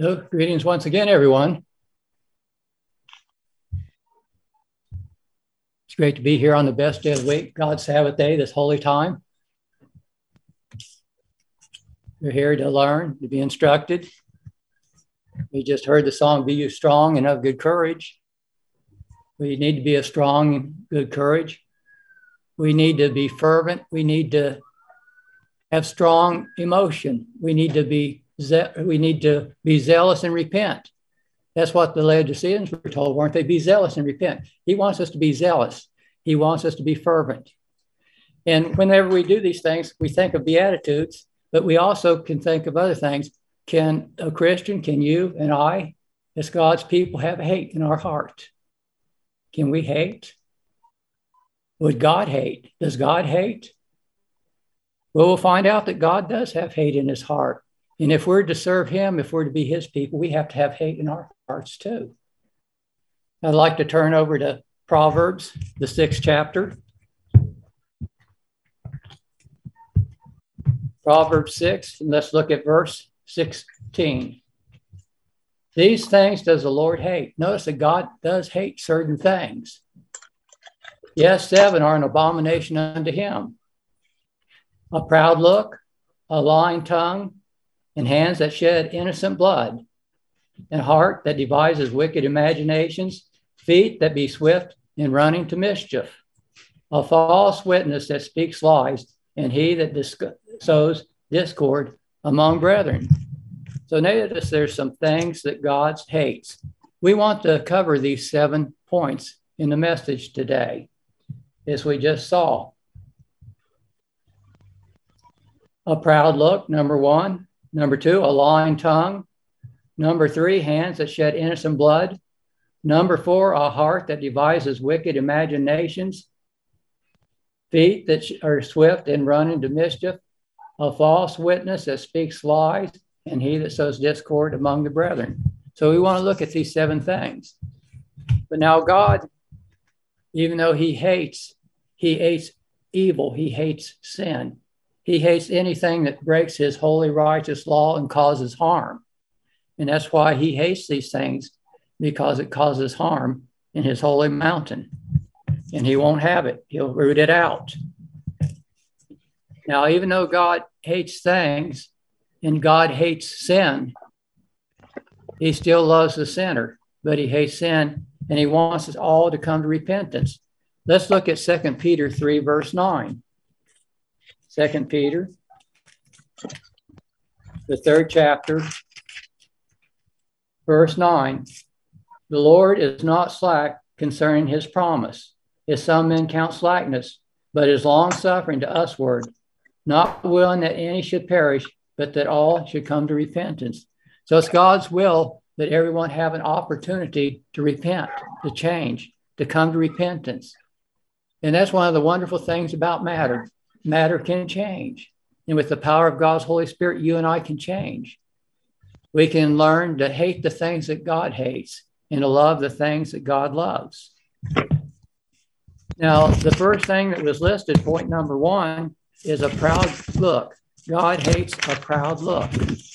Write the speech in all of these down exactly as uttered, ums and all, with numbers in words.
So, greetings once again, everyone. It's great to be here on the best day of the week, God's Sabbath day, this holy time. We're here to learn, to be instructed. We just heard the song, Be You Strong and of Good Courage. We need to be of strong and good courage. We need to be fervent. We need to have strong emotion. We need to be we need to be zealous and repent. That's what the Laodiceans were told, weren't they? Be zealous and repent. He wants us to be zealous. He wants us to be fervent. And whenever we do these things, we think of Beatitudes, but we also can think of other things. Can a Christian, can you and I, as God's people, have hate in our heart? Can we hate? Would God hate? Does God hate? Well, we'll find out that God does have hate in his heart. And if we're to serve him, if we're to be his people, we have to have hate in our hearts too. I'd like to turn over to Proverbs, the sixth chapter. Proverbs six, and let's look at verse sixteen. These things does the Lord hate. Notice that God does hate certain things. Yes, seven are an abomination unto him. A proud look, a lying tongue, and hands that shed innocent blood, and heart that devises wicked imaginations, feet that be swift in running to mischief, a false witness that speaks lies, and he that dis- sows discord among brethren. So notice there's some things that God hates. We want to cover these seven points in the message today, as we just saw. A proud look, number one. Number two, a lying tongue. Number three, hands that shed innocent blood. Number four, a heart that devises wicked imaginations. Feet that are swift in running to mischief. A false witness that speaks lies, and he that sows discord among the brethren. So we want to look at these seven things. But now God, even though he hates, he hates evil, he hates sin. He hates anything that breaks his holy, righteous law and causes harm. And that's why he hates these things, because it causes harm in his holy mountain. And he won't have it. He'll root it out. Now, even though God hates things and God hates sin, he still loves the sinner, but he hates sin and he wants us all to come to repentance. Let's look at Second Peter three, verse nine. Second Peter, the third chapter, verse nine. The Lord is not slack concerning his promise, as some men count slackness, but is long-suffering to usward, not willing that any should perish, but that all should come to repentance. So it's God's will that everyone have an opportunity to repent, to change, to come to repentance. And that's one of the wonderful things about matter. Matter can change. And with the power of God's Holy Spirit, you and I can change. We can learn to hate the things that God hates and to love the things that God loves. Now, the first thing that was listed, point number one, is a proud look. God hates a proud look.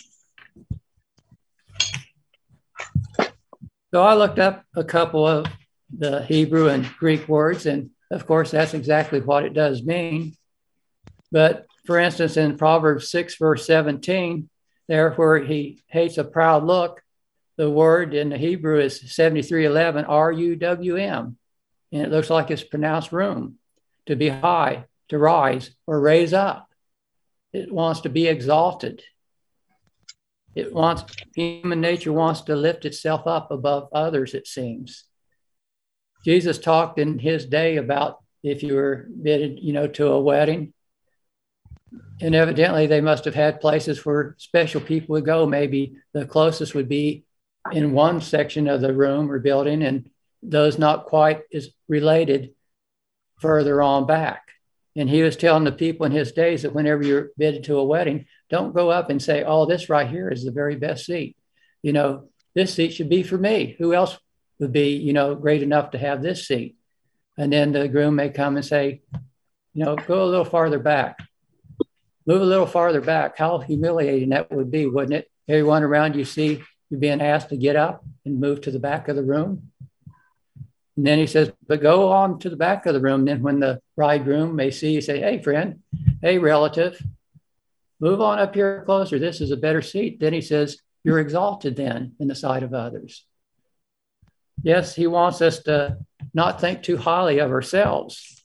So I looked up a couple of the Hebrew and Greek words, and of course, that's exactly what it does mean. But for instance, in Proverbs six, verse seventeen, there where he hates a proud look, the word in the Hebrew is seventy-three eleven, R U W M. And it looks like it's pronounced room, to be high, to rise, or raise up. It wants to be exalted. It wants, human nature wants to lift itself up above others, it seems. Jesus talked in his day about if you were invited, you know, to a wedding, and evidently they must have had places where special people would go. Maybe the closest would be in one section of the room or building, and those not quite as related further on back. And he was telling the people in his days that whenever you're invited to a wedding, don't go up and say, oh, this right here is the very best seat. You know, this seat should be for me. Who else would be, you know, great enough to have this seat? And then the groom may come and say, you know, go a little farther back. Move a little farther back. How humiliating that would be, wouldn't it? Everyone around you see You're being asked to get up and move to the back of the room. And then he says, but go on to the back of the room. Then when the bridegroom may see you, say, hey, friend, hey, relative, move on up here closer. This is a better seat. Then he says, you're exalted then in the sight of others. Yes, he wants us to not think too highly of ourselves.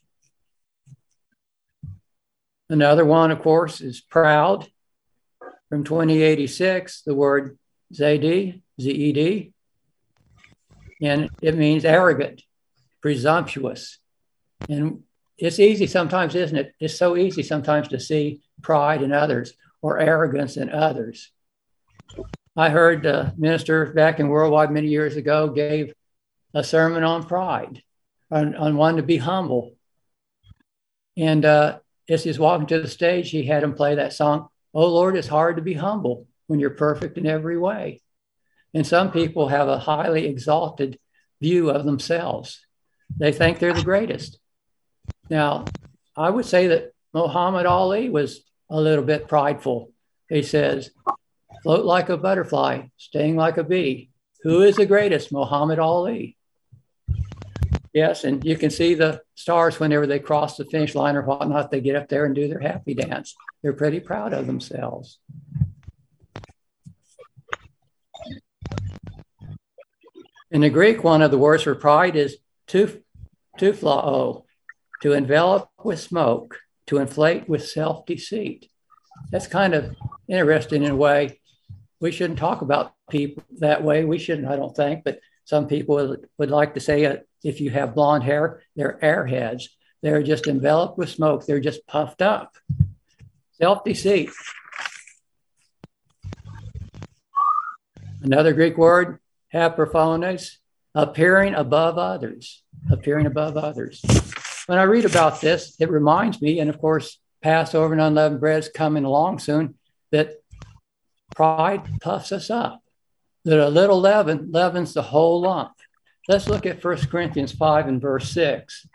Another one, of course, is proud. From twenty eighty-six, the word zed, Z E D, and it means arrogant, presumptuous. And it's easy sometimes, isn't it? It's so easy sometimes to see pride in others or arrogance in others. I heard a minister back in Worldwide many years ago gave a sermon on pride, on, on wanting to be humble. And uh, as he was walking to the stage, he had him play that song, "Oh Lord, it's hard to be humble when you're perfect in every way." And some people have a highly exalted view of themselves. They think they're the greatest. Now, I would say that Muhammad Ali was a little bit prideful. He says, float like a butterfly, sting like a bee. Who is the greatest? Muhammad Ali. Yes, and you can see the stars whenever they cross the finish line or whatnot, they get up there and do their happy dance. They're pretty proud of themselves. In the Greek, one of the words for pride is tuphlao, to envelop with smoke, to inflate with self-deceit. That's kind of interesting in a way. We shouldn't talk about people that way. We shouldn't, I don't think, but some people would, would like to say uh, if you have blonde hair, they're airheads. They're just enveloped with smoke. They're just puffed up. Self-deceit. Another Greek word, hyperphones, appearing above others, appearing above others. When I read about this, it reminds me, and of course, Passover and unleavened bread is coming along soon, that pride puffs us up, that a little leaven leavens the whole lump. Let's look at First Corinthians five and verse six.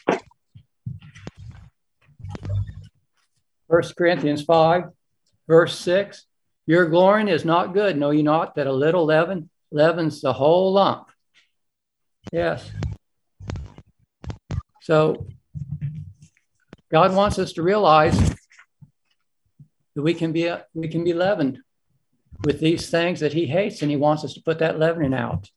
First Corinthians five, verse six. Your glorying is not good. Know ye not that a little leaven leavens the whole lump? Yes. So God wants us to realize that we can be we can be leavened with these things that he hates, and he wants us to put that leavening out.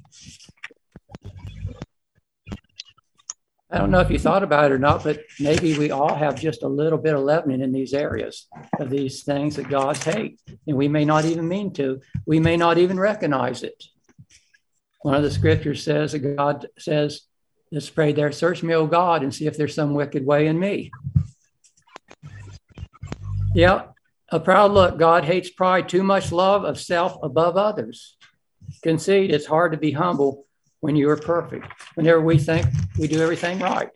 I don't know if you thought about it or not, but maybe we all have just a little bit of leavening in these areas of these things that God hates, and we may not even mean to. We may not even recognize it. One of the scriptures says that God says, let's pray there, search me, O God, and see if there's some wicked way in me. Yeah, a proud look. God hates pride, too much love of self above others. Conceit, it's hard to be humble when you are perfect, whenever we think we do everything right.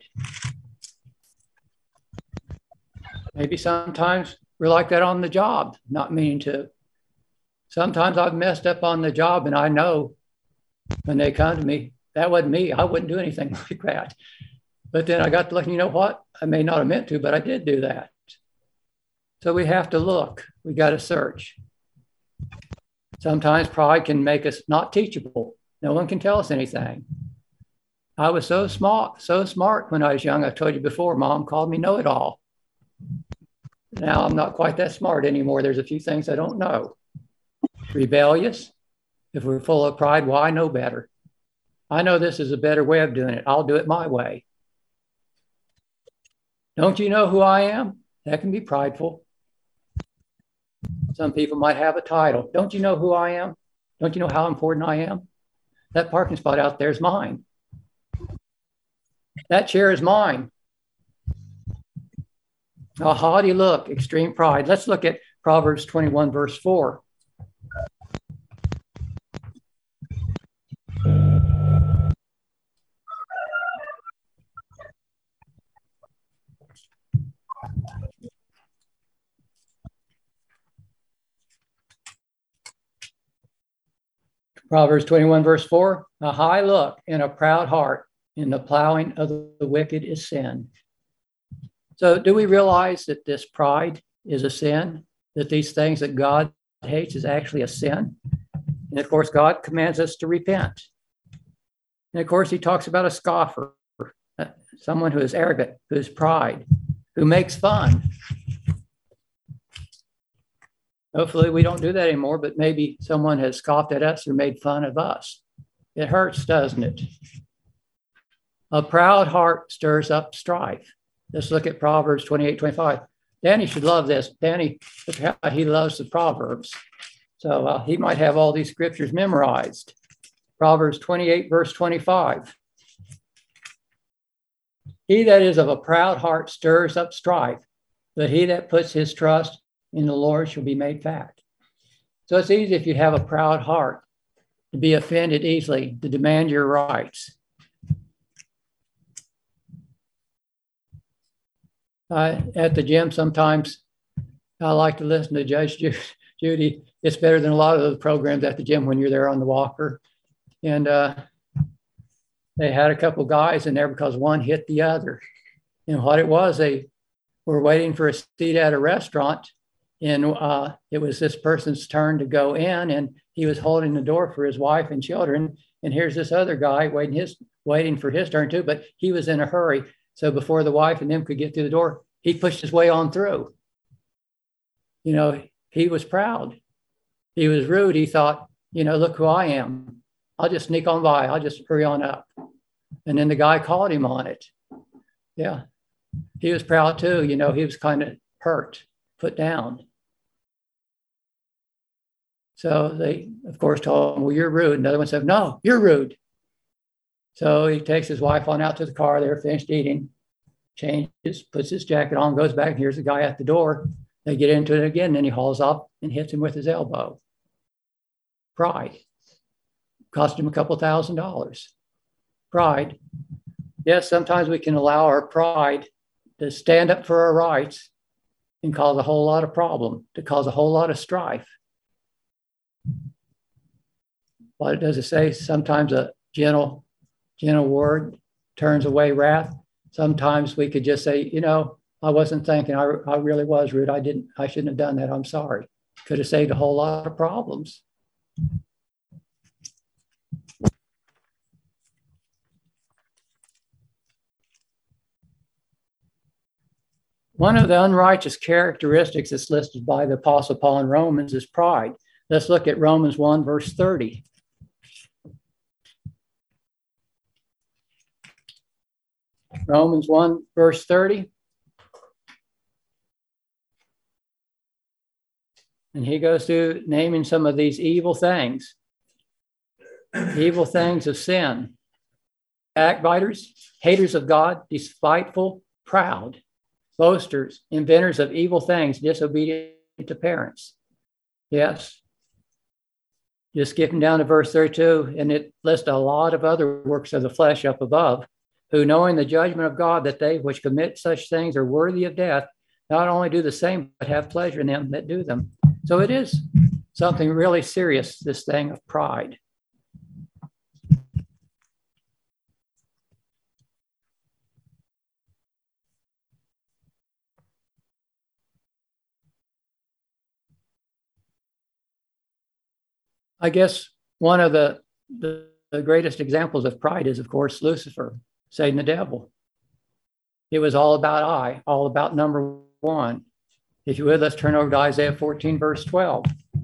Maybe sometimes we're like that on the job, not meaning to. Sometimes I've messed up on the job, and I know when they come to me, that wasn't me. I wouldn't do anything like that. But then I got to look, you know what? I may not have meant to, but I did do that. So we have to look. We got to search. Sometimes pride can make us not teachable. No one can tell us anything. I was so smart, so smart when I was young. I told you before, Mom called me know-it-all. Now I'm not quite that smart anymore. There's a few things I don't know. Rebellious. If we're full of pride, well, I know better. I know this is a better way of doing it. I'll do it my way. Don't you know who I am? That can be prideful. Some people might have a title. Don't you know who I am? Don't you know how important I am? That parking spot out there is mine. That chair is mine. A haughty look, extreme pride. Let's look at Proverbs twenty-one, verse four. Proverbs twenty-one, verse four, a high look and a proud heart in the plowing of the wicked is sin. So do we realize that this pride is a sin, that these things that God hates is actually a sin? And of course, God commands us to repent. And of course, he talks about a scoffer, someone who is arrogant, who is pride, who makes fun. Hopefully we don't do that anymore, but maybe someone has scoffed at us or made fun of us. It hurts, doesn't it? A proud heart stirs up strife. Let's look at Proverbs twenty-eight, twenty-five. Danny should love this. Danny, he loves the Proverbs. So uh, he might have all these scriptures memorized. Proverbs twenty-eight, verse twenty-five. He that is of a proud heart stirs up strife, but he that puts his trust in the Lord shall be made fat. So it's easy if you have a proud heart to be offended easily, to demand your rights. Uh, at the gym, sometimes I like to listen to Judge Judy. It's better than a lot of the programs at the gym when you're there on the walker. And uh, they had a couple guys in there because one hit the other. And what it was, they were waiting for a seat at a restaurant. And uh, it was this person's turn to go in, and he was holding the door for his wife and children. And here's this other guy waiting his waiting for his turn too, but he was in a hurry. So before the wife and them could get through the door, he pushed his way on through. You know, he was proud. He was rude. He thought, you know, look who I am. I'll just sneak on by. I'll just hurry on up. And then the guy called him on it. Yeah, he was proud too. You know, he was kind of hurt, put down. So they, of course, told him, well, you're rude. Another one said, no, you're rude. So he takes his wife on out to the car. They're finished eating, changes, puts his jacket on, goes back. And here's the guy at the door. They get into it again. Then he hauls up and hits him with his elbow. Pride. Cost him a couple thousand dollars. Pride. Yes, sometimes we can allow our pride to stand up for our rights and cause a whole lot of problem, to cause a whole lot of strife. What does it say? Sometimes a gentle, gentle word turns away wrath. Sometimes we could just say, you know, I wasn't thinking, I, I really was rude. I didn't, I shouldn't have done that. I'm sorry. Could have saved a whole lot of problems. One of the unrighteous characteristics that's listed by the Apostle Paul in Romans is pride. Let's look at Romans one, verse thirty. Romans one, verse thirty. And he goes through naming some of these evil things, evil things of sin. Backbiters, haters of God, despiteful, proud, boasters, inventors of evil things, disobedient to parents. Yes. Just skipping down to verse thirty-two, and it lists a lot of other works of the flesh up above, who knowing the judgment of God that they which commit such things are worthy of death, not only do the same, but have pleasure in them that do them. So it is something really serious, this thing of pride. I guess one of the, the, the greatest examples of pride is, of course, Lucifer, Satan the devil. It was all about I, all about number one. If you would, let's turn over to Isaiah fourteen, verse twelve.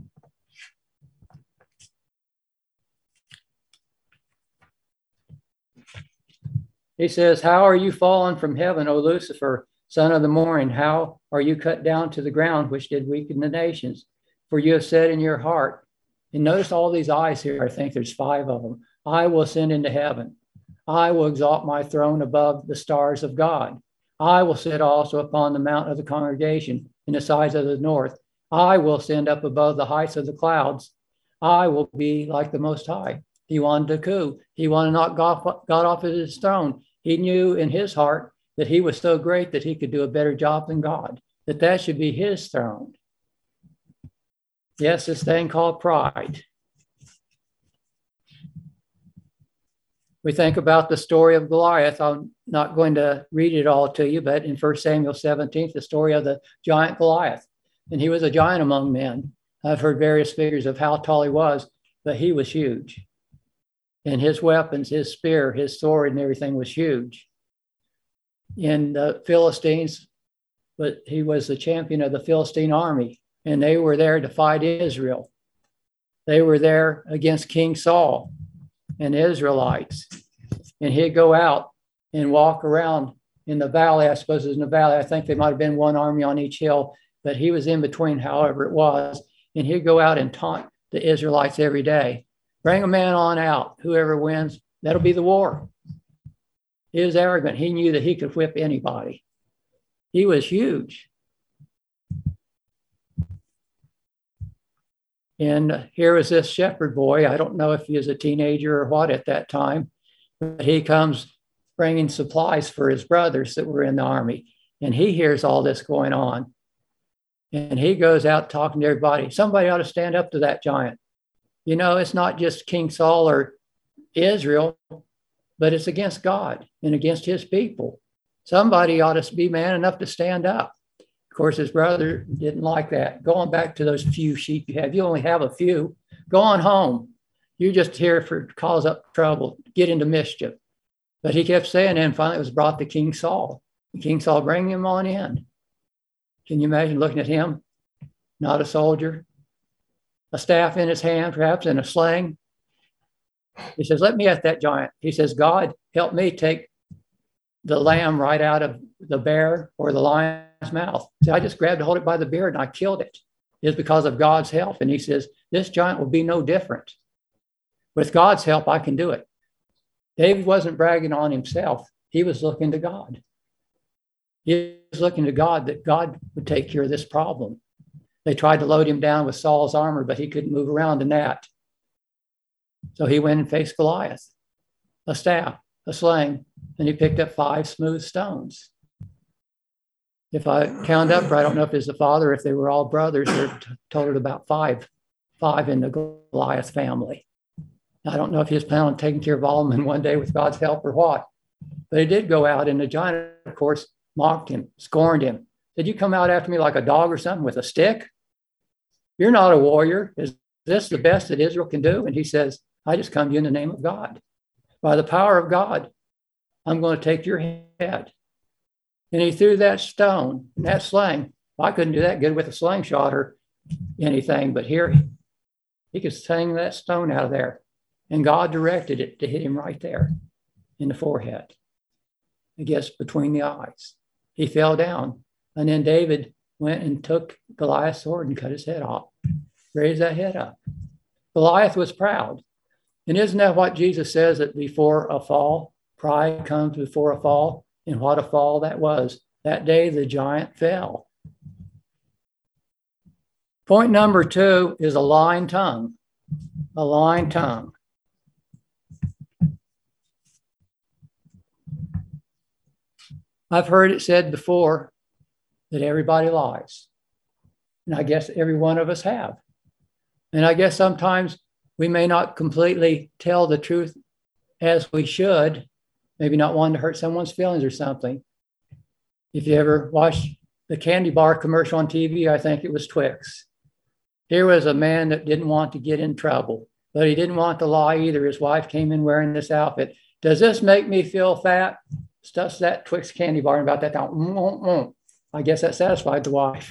He says, how are you fallen from heaven, O Lucifer, son of the morning? How are you cut down to the ground, which did weaken the nations? For you have said in your heart, and notice all these eyes here, I think there's five of them. I will ascend into heaven. I will exalt my throne above the stars of God. I will sit also upon the mount of the congregation in the sides of the north. I will ascend up above the heights of the clouds. I will be like the Most High. He wanted a coup. He wanted to knock God, God off of his throne. He knew in his heart that he was so great that he could do a better job than God, that that should be his throne. Yes, this thing called pride. We think about the story of Goliath. I'm not going to read it all to you, but in First Samuel seventeen, the story of the giant Goliath. And he was a giant among men. I've heard various figures of how tall he was. but he was huge. And his weapons, his spear, his sword, and everything was huge. And the Philistines, but he was the champion of the Philistine army, and they were there to fight Israel. They were there against King Saul and the Israelites. And he'd go out and walk around in the valley. I suppose it was in the valley. I think there might have been one army on each hill, but he was in between, however it was. And he'd go out and taunt the Israelites every day. Bring a man on out. Whoever wins, that'll be the war. He was arrogant. He knew that he could whip anybody. He was huge. And here was this shepherd boy. I don't know if he was a teenager or what at that time, but he comes bringing supplies for his brothers that were in the army. And he hears all this going on. And he goes out talking to everybody. Somebody ought to stand up to that giant. You know, it's not just King Saul or Israel, but it's against God and against his people. Somebody ought to be man enough to stand up. Of course, his brother didn't like that. Going back to those few sheep you have, you only have a few. Go on home. You're just here for cause up trouble, get into mischief. But he kept saying, and finally it was brought to King Saul. King Saul, bring him on in. Can you imagine looking at him? Not a soldier, a staff in his hand, perhaps, and a sling. He says, let me at that giant. He says, God, help me take the lamb right out of the bear or the lion's mouth. So I just grabbed to hold it by the beard and I killed it. It's because of God's help. And he says, this giant will be no different. With God's help, I can do it. David wasn't bragging on himself. He was looking to God. He was looking to God that God would take care of this problem. They tried to load him down with Saul's armor, but he couldn't move around in that. So he went and faced Goliath, a staff, a sling, and he picked up five smooth stones. If I count up, I don't know if it's the father, if they were all brothers, they're totaled about five, five in the Goliath family. I don't know if he was planning on taking care of all of them in one day with God's help or what, but he did go out, and the giant, of course, mocked him, scorned him. Did you come out after me like a dog or something with a stick? You're not a warrior. Is this the best that Israel can do? And he says, I just come to you in the name of God. By the power of God, I'm going to take your head. And he threw that stone, that sling. Well, I couldn't do that good with a slingshot or anything, but here he could sling that stone out of there. And God directed it to hit him right there in the forehead, I guess between the eyes. He fell down. And then David went and took Goliath's sword and cut his head off, raised that head up. Goliath was proud. And isn't that what Jesus says, that before a fall, pride comes before a fall? And what a fall that was. That day the giant fell. Point number two is a lying tongue. A lying tongue. I've heard it said before that everybody lies. And I guess every one of us have. And I guess sometimes we may not completely tell the truth as we should, maybe not wanting to hurt someone's feelings or something. If you ever watched the candy bar commercial on T V, I think it was Twix. Here was a man that didn't want to get in trouble, but he didn't want to lie either. His wife came in wearing this outfit. Does this make me feel fat? Stuffs that Twix candy bar and about that time. Mm-mm-mm. I guess that satisfied the wife.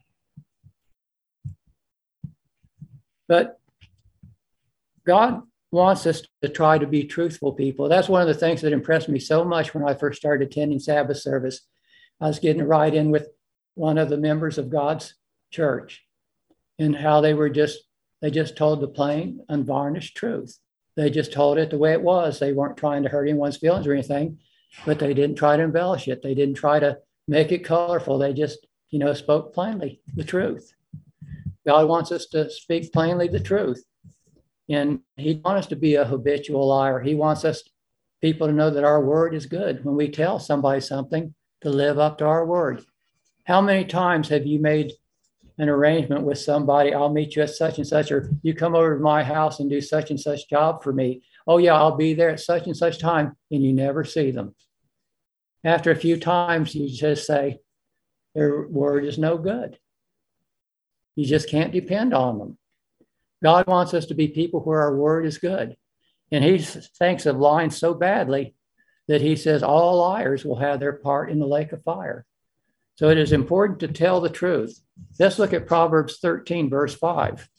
But God wants us to try to be truthful people. That's one of the things that impressed me so much when I first started attending Sabbath service. I was getting right in with one of the members of God's church and how they were just, they just told the plain, unvarnished truth. They just told it the way it was. They weren't trying to hurt anyone's feelings or anything, but they didn't try to embellish it. They didn't try to make it colorful. They just, you know, spoke plainly the truth. God wants us to speak plainly the truth. And he wants us to be a habitual liar. He wants us, people, to know that our word is good. When we tell somebody something, to live up to our word. How many times have you made an arrangement with somebody? I'll meet you at such and such, or you come over to my house and do such and such job for me. Oh yeah, I'll be there at such and such time, and you never see them. After a few times, you just say, their word is no good. You just can't depend on them. God wants us to be people where our word is good. And he thinks of lying so badly that he says all liars will have their part in the lake of fire. So it is important to tell the truth. Let's look at Proverbs thirteen, verse five.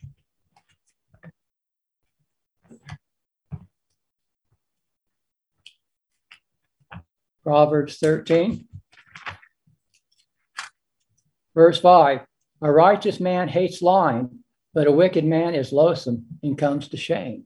Proverbs thirteen, verse five. A righteous man hates lying, but a wicked man is loathsome and comes to shame.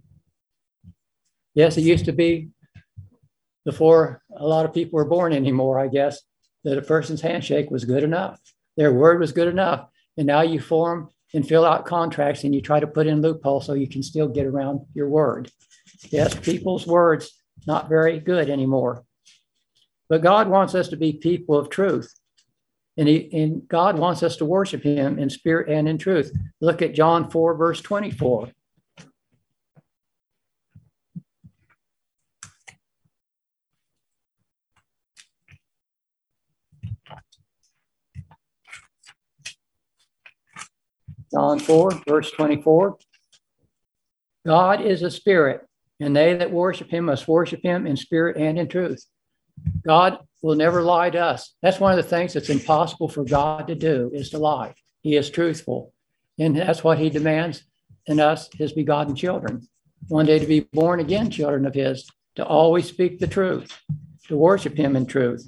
Yes, it used to be, before a lot of people were born anymore, I guess, that a person's handshake was good enough. Their word was good enough. And now you form and fill out contracts and you try to put in loopholes so you can still get around your word. Yes, people's words, not very good anymore. But God wants us to be people of truth. And, he, and God wants us to worship him in spirit and in truth. Look at John four, verse twenty-four. John four, verse twenty-four. God is a spirit, and they that worship him must worship him in spirit and in truth. God will never lie to us. That's one of the things that's impossible for God to do, is to lie. He is truthful. And that's what he demands in us, his begotten children. One day to be born again children of his, to always speak the truth, to worship him in truth.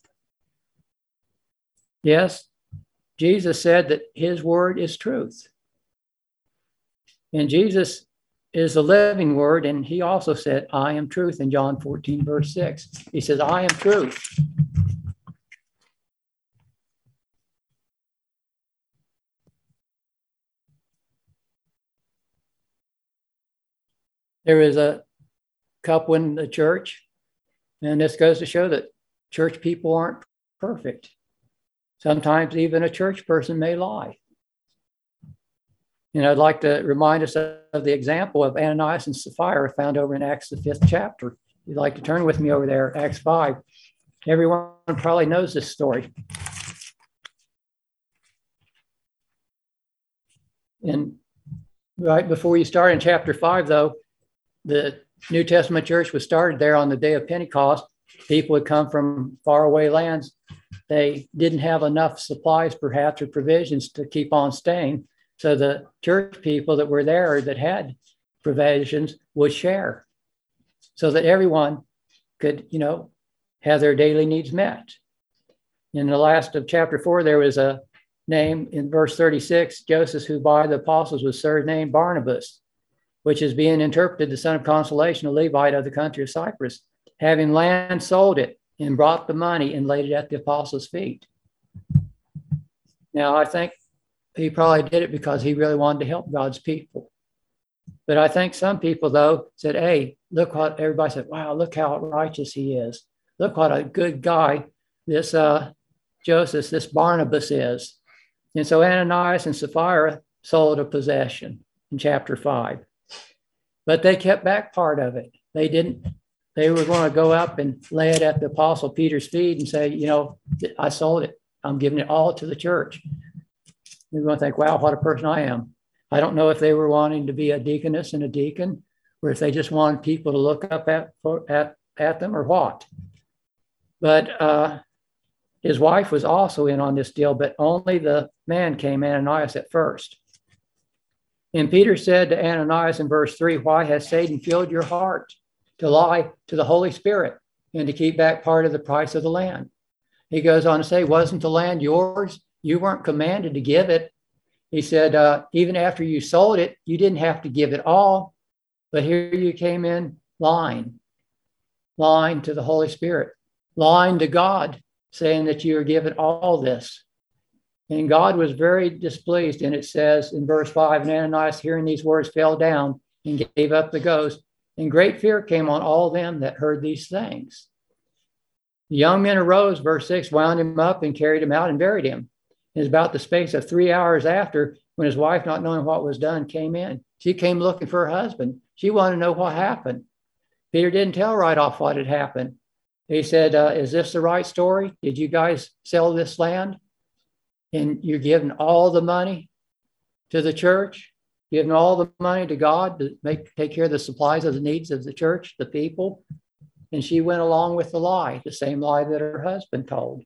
Yes, Jesus said that his word is truth. And Jesus is the living word, and he also said, I am truth in John fourteen, verse six. He says, I am truth. There is a couple in the church, and this goes to show that church people aren't perfect. Sometimes even a church person may lie. And I'd like to remind us of the example of Ananias and Sapphira found over in Acts, the fifth chapter. If you'd like to turn with me over there, Acts five. Everyone probably knows this story. And right before you start in chapter five, though, the New Testament church was started there on the day of Pentecost. People had come from faraway lands. They didn't have enough supplies, perhaps, or provisions to keep on staying. So the church people that were there that had provisions would share so that everyone could, you know, have their daily needs met. In the last of chapter four, there was a name in verse thirty-six, Joseph, who by the apostles was surnamed Barnabas, which is being interpreted the son of consolation, a Levite of the country of Cyprus, having land sold it and brought the money and laid it at the apostles' feet. Now, I think he probably did it because he really wanted to help God's people. But I think some people, though, said, hey, look what everybody said. Wow, look how righteous he is. Look what a good guy this uh, Joseph, this Barnabas is. And so Ananias and Sapphira sold a possession in chapter five. But they kept back part of it. They didn't. They were going to go up and lay it at the apostle Peter's feet and say, you know, I sold it. I'm giving it all to the church. You're going to think, wow, what a person I am. I don't know if they were wanting to be a deaconess and a deacon, or if they just wanted people to look up at, at, at them, or what. But uh, his wife was also in on this deal, but only the man came, Ananias, at first. And Peter said to Ananias in verse three, why has Satan filled your heart to lie to the Holy Spirit and to keep back part of the price of the land? He goes on to say, wasn't the land yours? You weren't commanded to give it. He said, uh, even after you sold it, you didn't have to give it all. But here you came in lying, lying to the Holy Spirit, lying to God, saying that you are given all this. And God was very displeased. And it says in verse five, and Ananias, hearing these words, fell down and gave up the ghost. And great fear came on all them that heard these things. The young men arose, verse six, wound him up and carried him out and buried him. It was about the space of three hours after, when his wife, not knowing what was done, came in. She came looking for her husband. She wanted to know what happened. Peter didn't tell right off what had happened. He said, uh, is this the right story? Did you guys sell this land? And you're giving all the money to the church? giving all the money to God to make take care of the supplies of the needs of the church, the people. And she went along with the lie, the same lie that her husband told.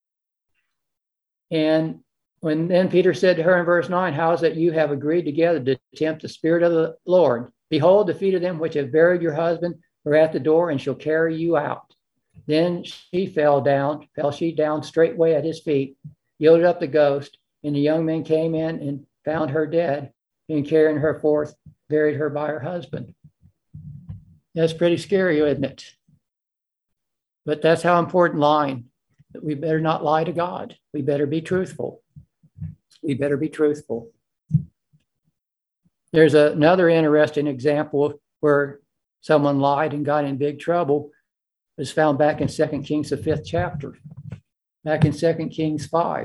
And when then Peter said to her in verse nine, how is it you have agreed together to tempt the Spirit of the Lord? Behold, the feet of them which have buried your husband are at the door, and shall carry you out. Then she fell down, fell she down straightway at his feet, yielded up the ghost, and the young men came in and found her dead, and carrying her forth, buried her by her husband. That's pretty scary, isn't it? But that's how important lying, that we better not lie to God. We better be truthful. We better be truthful. There's a, another interesting example where someone lied and got in big trouble. It was found back in Second Kings, the fifth chapter, back in Second Kings five.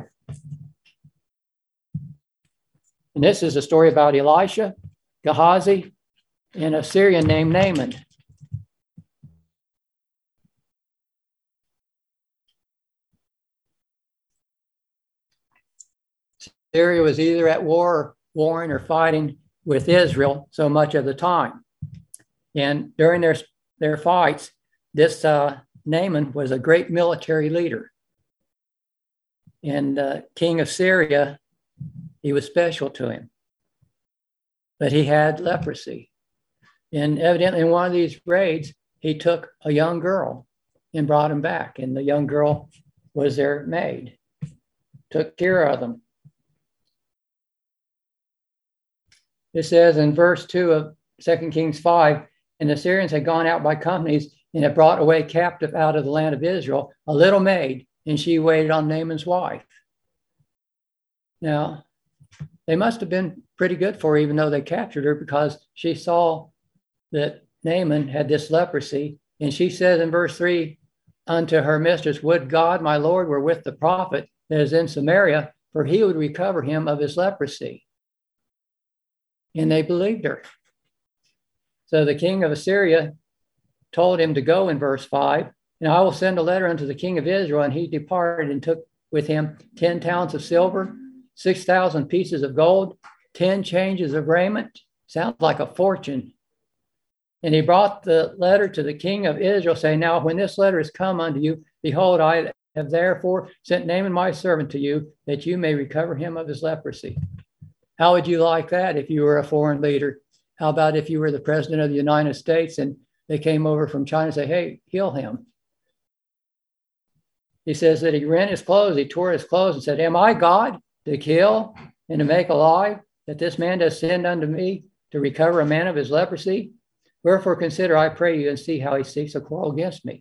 And this is a story about Elisha, Gehazi, and a Syrian named Naaman. Syria was either at war, warring, or fighting with Israel so much of the time. And during their, their fights, this uh, Naaman was a great military leader. And uh, king of Syria, he was special to him. But he had leprosy. And evidently in one of these raids, he took a young girl and brought him back. And the young girl was their maid, took care of them. It says in verse two of Second Kings five, and the Syrians had gone out by companies and had brought away captive out of the land of Israel a little maid, and she waited on Naaman's wife. Now, they must have been pretty good for her, even though they captured her, because she saw that Naaman had this leprosy. And she says in verse three, unto her mistress, would God, my Lord, were with the prophet that is in Samaria, for he would recover him of his leprosy. And they believed her. So the king of Assyria told him to go in verse five, and I will send a letter unto the king of Israel. And he departed and took with him ten talents of silver, six thousand pieces of gold, ten changes of raiment. Sounds like a fortune. And he brought the letter to the king of Israel, saying, now when this letter is come unto you, behold, I have therefore sent Naaman my servant to you, that you may recover him of his leprosy. How would you like that if you were a foreign leader? How about if you were the president of the United States and they came over from China and say, hey, heal him? He says that he rent his clothes, he tore his clothes and said, am I God to kill and to make alive, that this man does send unto me to recover a man of his leprosy? Wherefore consider, I pray you, and see how he seeks a quarrel against me.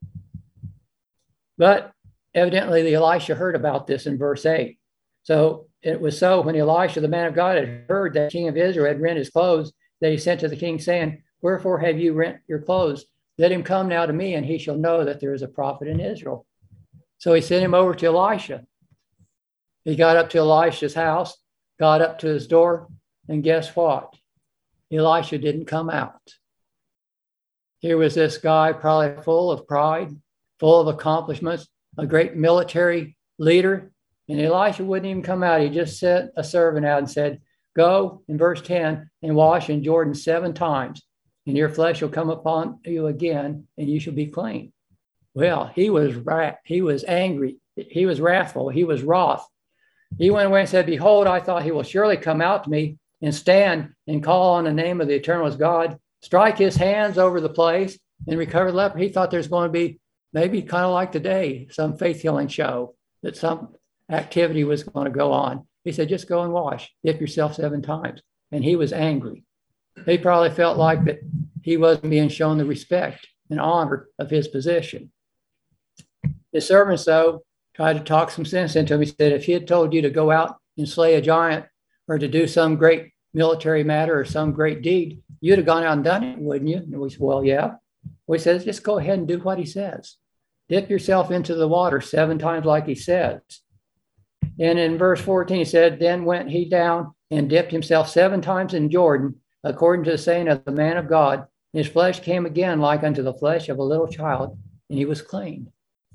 But evidently the Elisha heard about this in verse eight. So it was so when Elisha, the man of God, had heard that the king of Israel had rent his clothes, that he sent to the king, saying, wherefore have you rent your clothes? Let him come now to me, and he shall know that there is a prophet in Israel. So he sent him over to Elisha. He got up to Elisha's house, got up to his door, and guess what? Elisha didn't come out. Here was this guy, probably full of pride, full of accomplishments, a great military leader, and Elisha wouldn't even come out. He just sent a servant out and said, go, in verse ten, and wash in Jordan seven times, and your flesh will come upon you again, and you shall be clean. Well, he was wrath, he was angry, he was wrathful, he was wroth. He went away and said, behold, I thought he will surely come out to me and stand and call on the name of the eternal God, strike his hands over the place and recover the leper. He thought there's going to be maybe kind of like today, some faith healing show, that some activity was going to go on. He said, just go and wash, dip yourself seven times. And he was angry. He probably felt like that he wasn't being shown the respect and honor of his position. His servants, though, tried to talk some sense into him. He said, if he had told you to go out and slay a giant or to do some great military matter or some great deed, you'd have gone out and done it, wouldn't you? And we said, well, yeah. We said, just go ahead and do what he says. Dip yourself into the water seven times like he says. And in verse fourteen, he said, then went he down and dipped himself seven times in Jordan, according to the saying of the man of God. And his flesh came again like unto the flesh of a little child, and he was clean.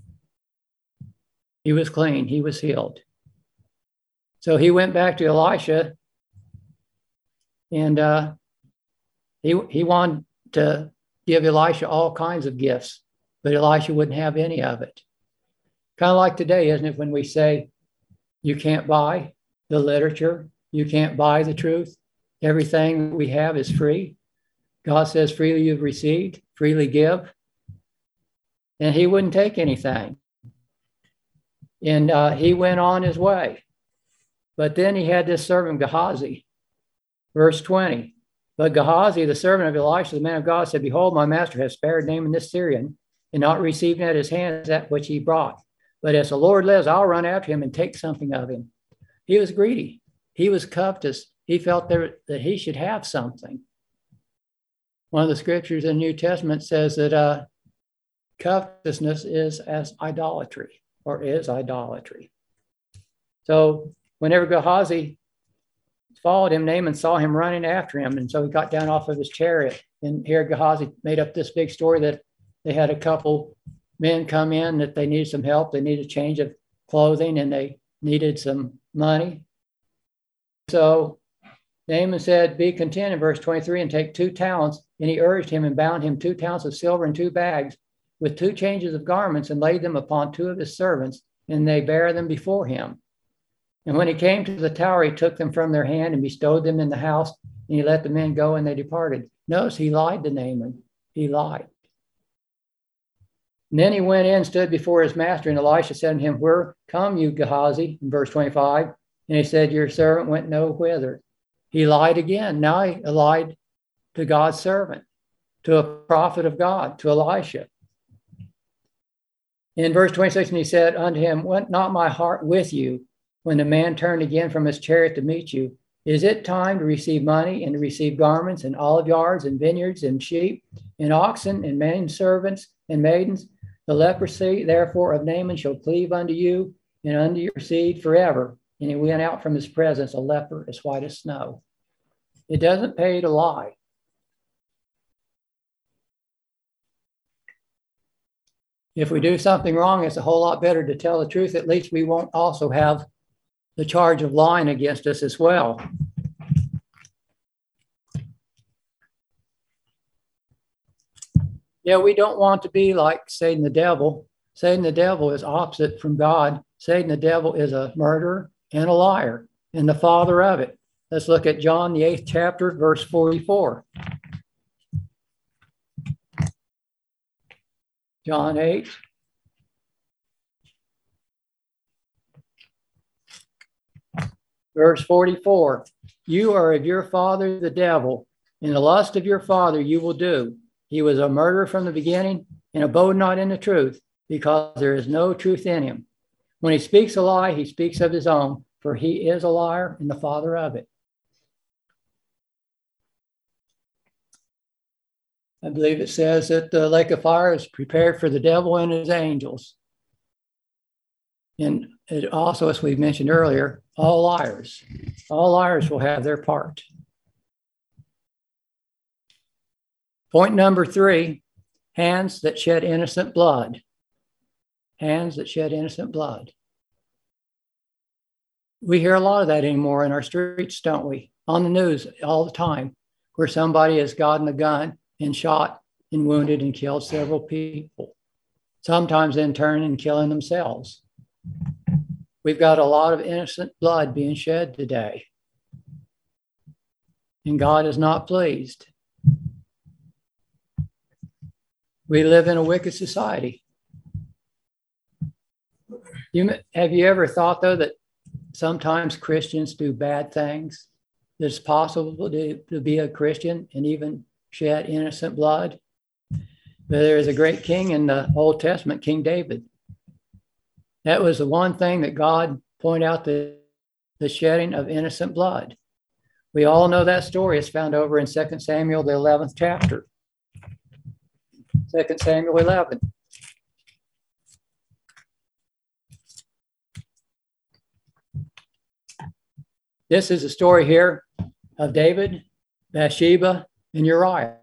He was clean. He was healed. So he went back to Elisha, And uh, he, he wanted to give Elisha all kinds of gifts, but Elisha wouldn't have any of it. Kind of like today, isn't it, when we say you can't buy the literature, you can't buy the truth. Everything we have is free. God says, freely you've received, freely give. And he wouldn't take anything. And uh, he went on his way. But then he had this servant Gehazi, verse twenty. But Gehazi, the servant of Elisha, the man of God, said, behold, my master has spared Naaman this Syrian, and not received at his hands that which he brought. But as the Lord lives, I'll run after him and take something of him. He was greedy. He was covetous. He felt there, that he should have something. One of the scriptures in the New Testament says that uh, covetousness is as idolatry, or is idolatry. So whenever Gehazi followed him, Naaman saw him running after him. And so he got down off of his chariot. And here Gehazi made up this big story that they had a couple men come in, that they needed some help. They needed a change of clothing and they needed some money. So Naaman said, be content in verse twenty-three and take two talents. And he urged him and bound him two talents of silver in two bags with two changes of garments and laid them upon two of his servants, and they bare them before him. And when he came to the tower, he took them from their hand and bestowed them in the house, and he let the men go, and they departed. Notice he lied to Naaman. He lied. And then he went in, stood before his master, and Elisha said to him, where come you, Gehazi? In verse twenty-five. And he said, your servant went no whither. He lied again. Now he lied to God's servant, to a prophet of God, to Elisha. In verse twenty-six, and he said unto him, went not my heart with you when the man turned again from his chariot to meet you? Is it time to receive money and to receive garments and olive yards and vineyards and sheep and oxen and men servants and maidens? The leprosy, therefore, of Naaman shall cleave unto you and unto your seed forever. And he went out from his presence, a leper as white as snow. It doesn't pay to lie. If we do something wrong, it's a whole lot better to tell the truth. At least we won't also have the charge of lying against us as well. Yeah, we don't want to be like Satan the devil. Satan the devil is opposite from God. Satan the devil is a murderer and a liar and the father of it. Let's look at John, the eighth chapter, verse forty-four. John eight. Verse forty-four. You are of your father, the devil, and the lust of your father you will do. He was a murderer from the beginning and abode not in the truth, because there is no truth in him. When he speaks a lie, he speaks of his own, for he is a liar and the father of it. I believe it says that the lake of fire is prepared for the devil and his angels. And it also, as we mentioned earlier, all liars, all liars will have their part. Point number three, hands that shed innocent blood. Hands that shed innocent blood. We hear a lot of that anymore in our streets, don't we? On the news all the time, where somebody has gotten a gun and shot and wounded and killed several people, sometimes in turn and killing themselves. We've got a lot of innocent blood being shed today, and God is not pleased. We live in a wicked society. You, have you ever thought, though, that sometimes Christians do bad things? That it's possible to, to be a Christian and even shed innocent blood? But there is a great king in the Old Testament, King David. That was the one thing that God pointed out, the, the shedding of innocent blood. We all know that story. It's found over in Second Samuel, the eleventh chapter. Second Samuel eleven. This is a story here of David, Bathsheba, and Uriah.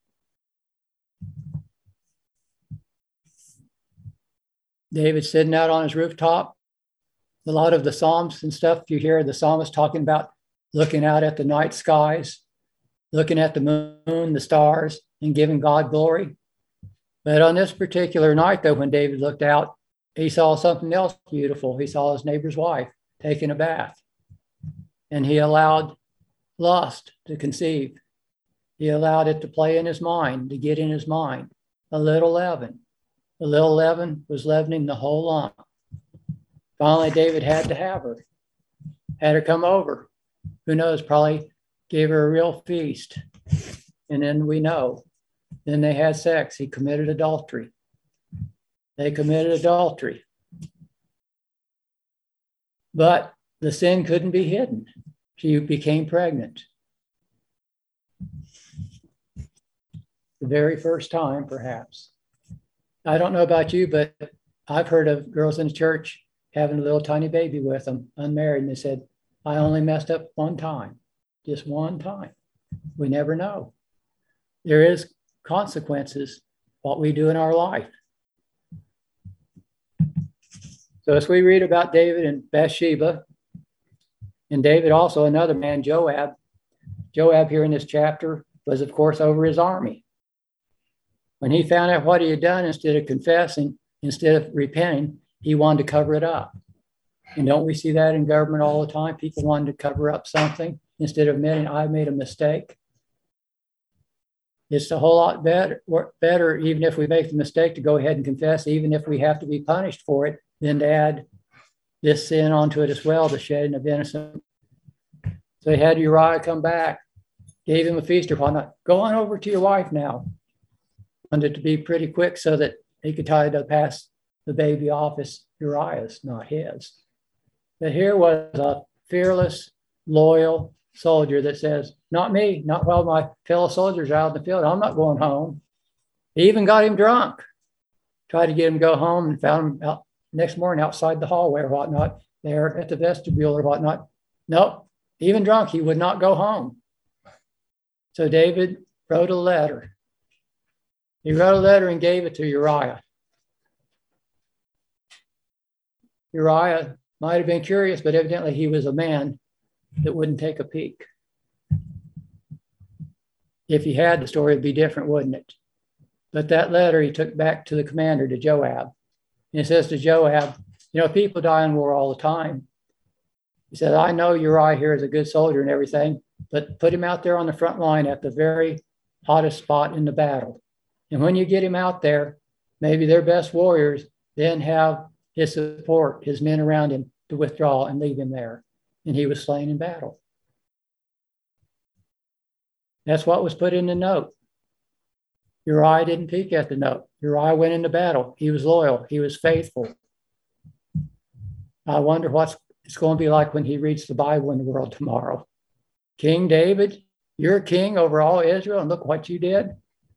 David sitting out on his rooftop. A lot of the Psalms and stuff you hear the psalmist talking about looking out at the night skies, looking at the moon, the stars, and giving God glory. But on this particular night, though, when David looked out, he saw something else beautiful. He saw his neighbor's wife taking a bath, and he allowed lust to conceive. He allowed it to play in his mind, to get in his mind. A little leaven. The little leaven was leavening the whole lump. Finally, David had to have her, had her come over. Who knows, probably gave her a real feast. And then we know, then they had sex. He committed adultery. They committed adultery. But the sin couldn't be hidden. She became pregnant. The very first time, perhaps. I don't know about you, but I've heard of girls in the church having a little tiny baby with them, unmarried, and they said, I only messed up one time, just one time. We never know. There is consequences, what we do in our life. So as we read about David and Bathsheba, and David also another man, Joab. Joab here in this chapter was, of course, over his army. When he found out what he had done, instead of confessing, instead of repenting, he wanted to cover it up. And don't we see that in government all the time? People wanting to cover up something instead of admitting, I made a mistake. It's a whole lot better, better, even if we make the mistake, to go ahead and confess, even if we have to be punished for it, than to add this sin onto it as well, the shedding of innocent. So he had Uriah come back, gave him a feast or whatnot. Go on over to your wife now. Wanted to be pretty quick so that he could try to pass the baby off as Uriah's, not his. But here was a fearless, loyal soldier that says, not me, not while my fellow soldiers are out in the field. I'm not going home. He even got him drunk. Tried to get him to go home and found him out next morning outside the hallway or whatnot, there at the vestibule or whatnot. Nope, even drunk, he would not go home. So David wrote a letter. He wrote a letter and gave it to Uriah. Uriah might have been curious, but evidently he was a man that wouldn't take a peek. If he had, the story would be different, wouldn't it? But that letter he took back to the commander, to Joab. And he says to Joab, you know, people die in war all the time. He said, I know Uriah here is a good soldier and everything, but put him out there on the front line at the very hottest spot in the battle. And when you get him out there, maybe their best warriors then have his support, his men around him, to withdraw and leave him there. And he was slain in battle. That's what was put in the note. Uriah didn't peek at the note. Uriah went into battle. He was loyal. He was faithful. I wonder what it's going to be like when he reads the Bible in the world tomorrow. King David, you're king over all Israel, and look what you did.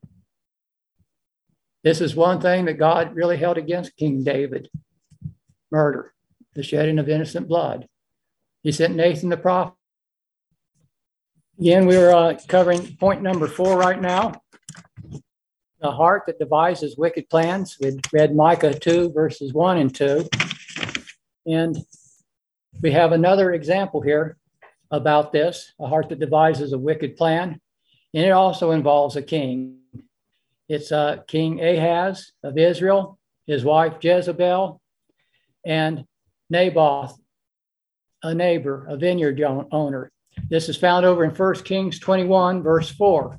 This is one thing that God really held against King David. Murder, the shedding of innocent blood. He sent Nathan the prophet. Again, we're uh, covering point number four right now. The heart that devises wicked plans. We read Micah two, verses one and two. And we have another example here about this, a heart that devises a wicked plan. And it also involves a king. It's uh, King Ahaz of Israel, his wife Jezebel, and Naboth, a neighbor, a vineyard owner. This is found over in First Kings twenty-one, verse four.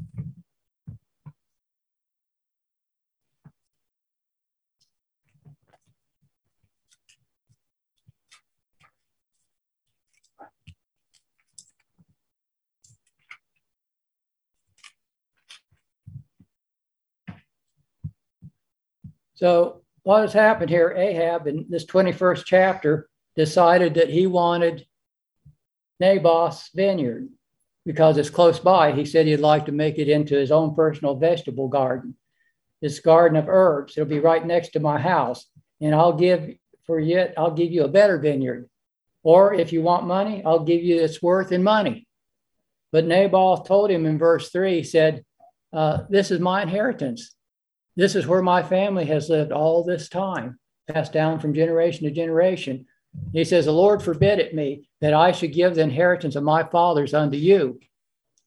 So what has happened here? Ahab, in this twenty-first chapter, decided that he wanted Naboth's vineyard because it's close by. He said he'd like to make it into his own personal vegetable garden, this garden of herbs. It'll be right next to my house, and I'll give for you, I'll give you a better vineyard. Or if you want money, I'll give you its worth in money. But Naboth told him in verse three, he said, uh, this is my inheritance. This is where my family has lived all this time, passed down from generation to generation. He says, the Lord forbid it me that I should give the inheritance of my fathers unto you.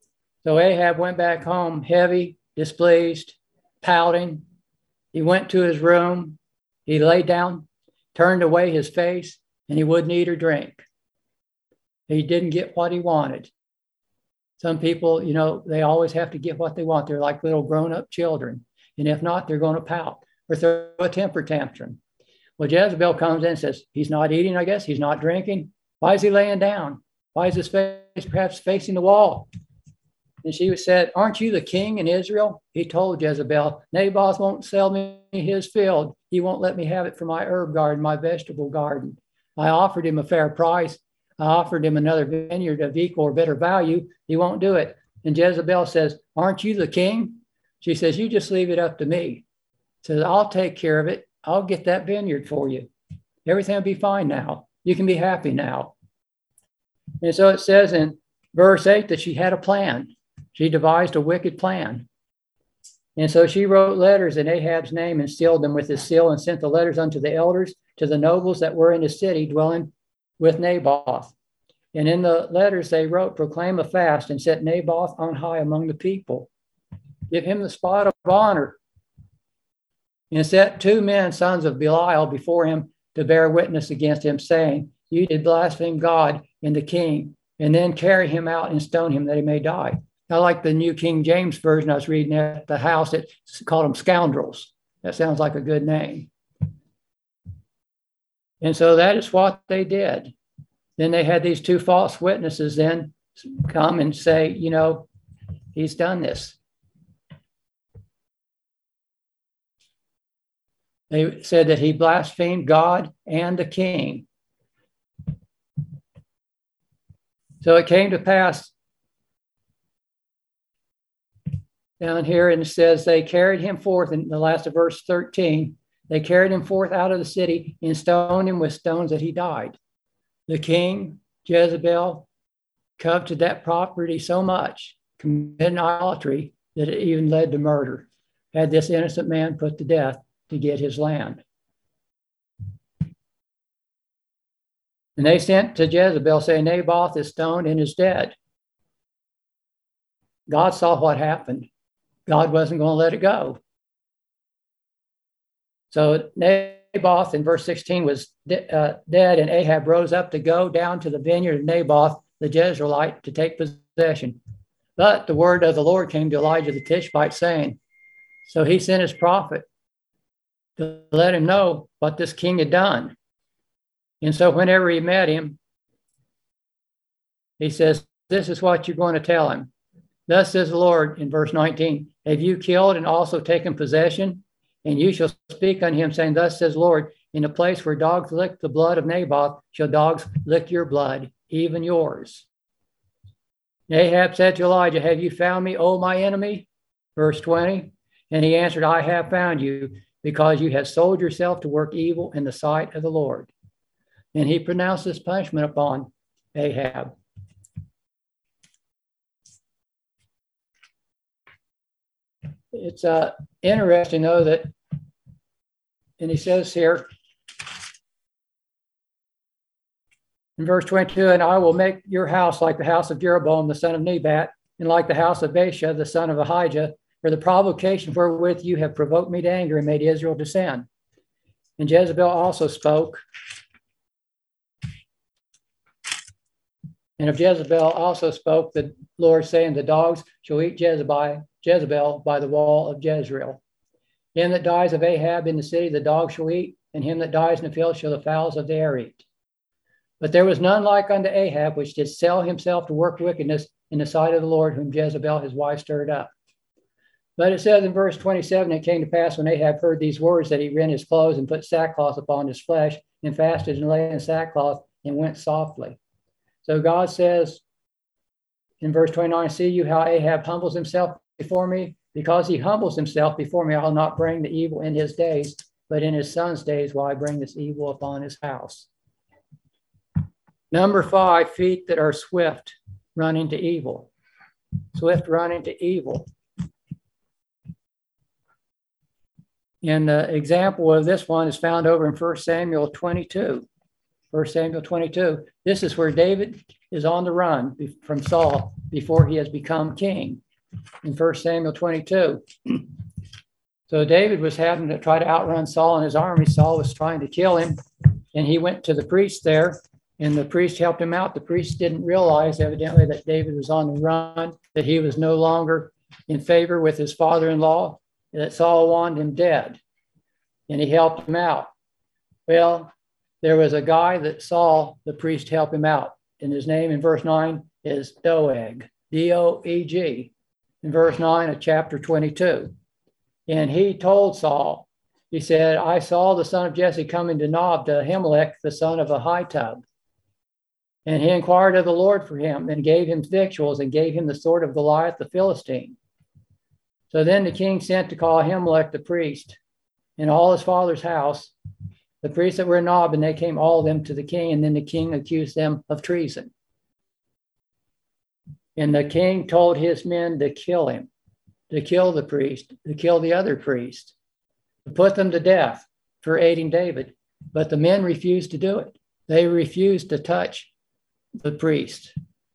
So Ahab went back home heavy, displeased, pouting. He went to his room. He lay down, turned away his face, and he wouldn't eat or drink. He didn't get what he wanted. Some people, you know, they always have to get what they want. They're like little grown-up children. And if not, they're going to pout or throw a temper tantrum. Well, Jezebel comes in and says, he's not eating, I guess. He's not drinking. Why is he laying down? Why is his face perhaps facing the wall? And she said, aren't you the king in Israel? He told Jezebel, Naboth won't sell me his field. He won't let me have it for my herb garden, my vegetable garden. I offered him a fair price. I offered him another vineyard of equal or better value. He won't do it. And Jezebel says, aren't you the king? She says, you just leave it up to me. Says, I'll take care of it. I'll get that vineyard for you. Everything will be fine now. You can be happy now. And so it says in verse eight that she had a plan. She devised a wicked plan. And so she wrote letters in Ahab's name and sealed them with his seal and sent the letters unto the elders, to the nobles that were in the city dwelling with Naboth. And in the letters they wrote, proclaim a fast and set Naboth on high among the people. Give him the spot of honor. And set two men, sons of Belial, before him to bear witness against him, saying, you did blaspheme God and the king, and then carry him out and stone him that he may die. I like the New King James Version I was reading at the house. It called them scoundrels. That sounds like a good name. And so that is what they did. Then they had these two false witnesses then come and say, you know, he's done this. They said that he blasphemed God and the king. So it came to pass down here, and it says they carried him forth in the last of verse thirteen. They carried him forth out of the city and stoned him with stones that he died. The king, Jezebel, coveted that property so much, committed idolatry, that it even led to murder. Had this innocent man put to death to get his land. And they sent to Jezebel saying, Naboth is stoned and is dead. God saw what happened. God wasn't going to let it go. So Naboth in verse sixteen was de- uh, dead, and Ahab rose up to go down to the vineyard of Naboth the Jezreelite to take possession. But the word of the Lord came to Elijah the Tishbite, saying, so he sent his prophet to let him know what this king had done. And so whenever he met him, he says, this is what you're going to tell him. Thus says the Lord in verse nineteen, have you killed and also taken possession? And you shall speak unto him, saying, thus says the Lord, in the place where dogs lick the blood of Naboth, shall dogs lick your blood, even yours. Ahab said to Elijah, have you found me, O my enemy? Verse twenty, and he answered, I have found you, because you have sold yourself to work evil in the sight of the Lord. And he pronounced this punishment upon Ahab. It's uh, interesting, though, that, and he says here in verse twenty-two, and I will make your house like the house of Jeroboam, the son of Nebat, and like the house of Baasha, the son of Ahijah, for the provocation wherewith you have provoked me to anger and made Israel to sin. And Jezebel also spoke. And of Jezebel also spoke the Lord, saying, the dogs shall eat Jezebel, Jezebel by the wall of Jezreel. Him that dies of Ahab in the city, the dogs shall eat, and him that dies in the field shall the fowls of the air eat. But there was none like unto Ahab, which did sell himself to work wickedness in the sight of the Lord, whom Jezebel his wife stirred up. But it says in verse twenty-seven, it came to pass when Ahab heard these words that he rent his clothes and put sackcloth upon his flesh and fasted and lay in sackcloth and went softly. So God says in verse twenty-nine, see you how Ahab humbles himself before me? Because he humbles himself before me, I'll not bring the evil in his days, but in his son's days will I bring this evil upon his house. Number five, feet that are swift run into evil. Swift run into evil. And the example of this one is found over in First Samuel twenty-two. First Samuel twenty-two. This is where David is on the run from Saul before he has become king in First Samuel twenty-two. So David was having to try to outrun Saul and his army. Saul was trying to kill him, and he went to the priest there, and the priest helped him out. The priest didn't realize, evidently, that David was on the run, that he was no longer in favor with his father-in-law, that Saul wanted him dead, and he helped him out. Well, there was a guy that Saul, the priest, helped him out, and his name in verse nine is Doeg, D O E G, in verse nine of chapter twenty-two. And he told Saul, he said, I saw the son of Jesse coming to Nob to Ahimelech, the son of Ahitub. And he inquired of the Lord for him and gave him victuals and gave him the sword of Goliath the Philistine. So then the king sent to call Ahimelech the priest and all his father's house, the priests that were in Nob, and they came all of them to the king. And then the king accused them of treason. And the king told his men to kill him, to kill the priest, to kill the other priest, to put them to death for aiding David. But the men refused to do it. They refused to touch the priest.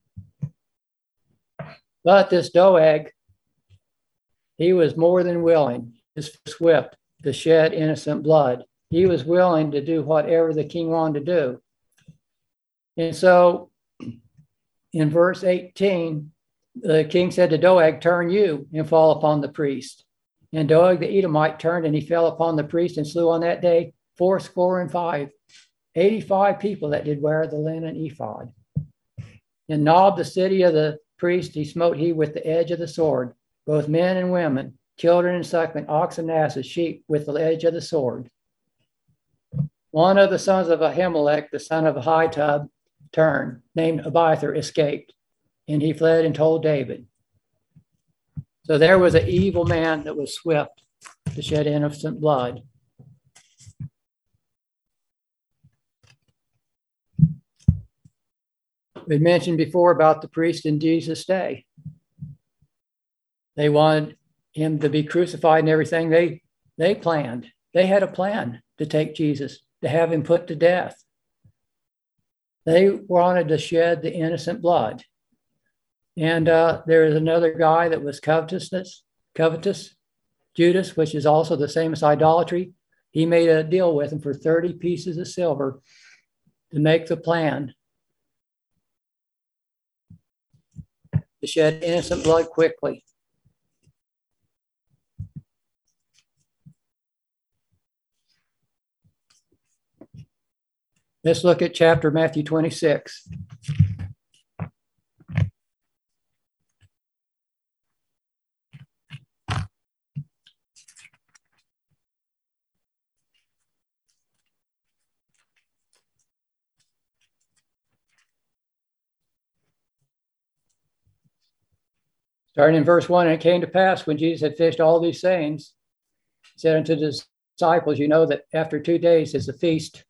But this Doeg, he was more than willing, his swift, to shed innocent blood. He was willing to do whatever the king wanted to do. And so in verse eighteen, the king said to Doeg, turn you and fall upon the priest. And Doeg the Edomite turned, and he fell upon the priest and slew on that day fourscore and five, eighty-five people that did wear the linen ephod. In Nob, the city of the priest, he smote he with the edge of the sword, both men and women, children and suckling, oxen and asses, sheep, with the edge of the sword. One of the sons of Ahimelech, the son of Ahitub, turned, named Abiathar, escaped, and he fled and told David. So there was an evil man that was swift to shed innocent blood. We mentioned before about the priest in Jesus' day. They wanted him to be crucified and everything. They, they planned. They had a plan to take Jesus, to have him put to death. They wanted to shed the innocent blood. And uh, there is another guy that was covetousness, covetous, Judas, which is also the same as idolatry. He made a deal with him for thirty pieces of silver to make the plan to shed innocent blood quickly. Let's look at chapter Matthew twenty-six. Starting in verse one, and it came to pass when Jesus had finished all these sayings, he said unto the disciples, you know that after two days is the feast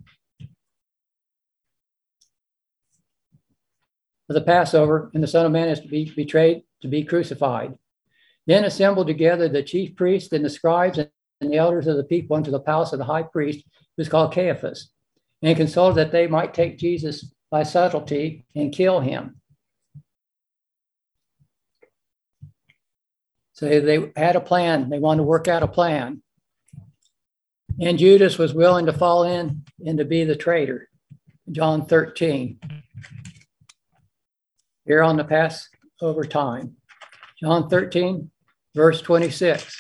of the Passover, and the Son of Man is to be betrayed, to be crucified. Then assembled together the chief priests and the scribes and the elders of the people unto the palace of the high priest, who was called Caiaphas, and consulted that they might take Jesus by subtlety and kill him. So they had a plan. They wanted to work out a plan. And Judas was willing to fall in and to be the traitor. John thirteen. Here on the Passover time. John thirteen, verse twenty-six.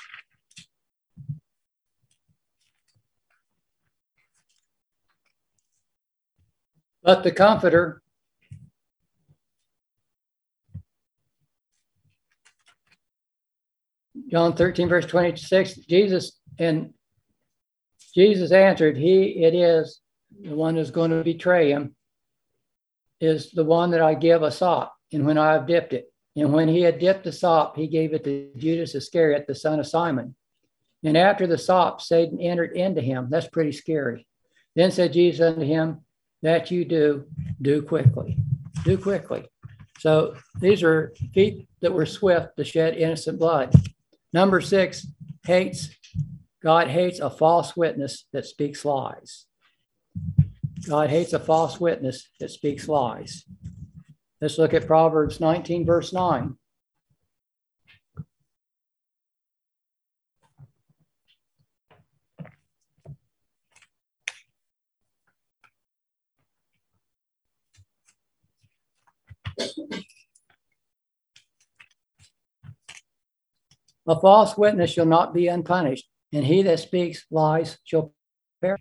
But the Comforter, John thirteen, verse twenty-six, Jesus and Jesus answered, he it is, the one who's going to betray him, is the one that I give a sop, and when I have dipped it. And when he had dipped the sop, he gave it to Judas Iscariot, the son of Simon. And after the sop, Satan entered into him. That's pretty scary. Then said Jesus unto him, that you do, do quickly. Do quickly. So these are feet that were swift to shed innocent blood. Number six, hates. God hates a false witness that speaks lies. God hates a false witness that speaks lies. Let's look at Proverbs nineteen, verse nine. A false witness shall not be unpunished, and he that speaks lies shall perish.